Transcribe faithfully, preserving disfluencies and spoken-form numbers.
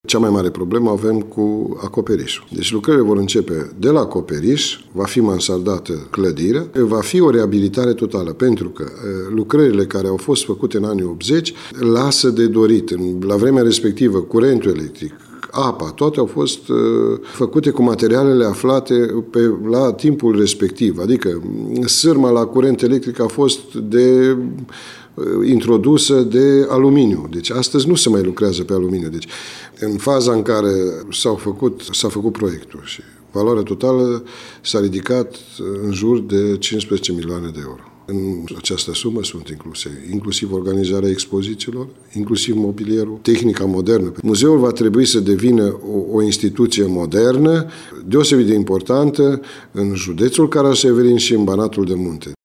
Cea mai mare problemă avem cu acoperișul. Deci lucrările vor începe de la acoperiș, va fi mansardată clădirea, va fi o reabilitare totală, pentru că lucrările care au fost făcute în anii optzeci lasă de dorit. La vremea respectivă, curentul electric, apa, toate au fost uh, făcute cu materialele aflate pe, la timpul respectiv. Adică sârma la curent electric a fost de, uh, introdusă de aluminiu. Deci astăzi nu se mai lucrează pe aluminiu. Deci în faza în care s-au făcut, s-a făcut proiectul și valoarea totală s-a ridicat în jur de cincisprezece milioane de euro. În această sumă sunt incluse inclusiv organizarea expozițiilor, inclusiv mobilierul, tehnica modernă. Muzeul va trebui să devină o, o instituție modernă, deosebit de importantă în județul Caraș-Severin și în Banatul de Munte.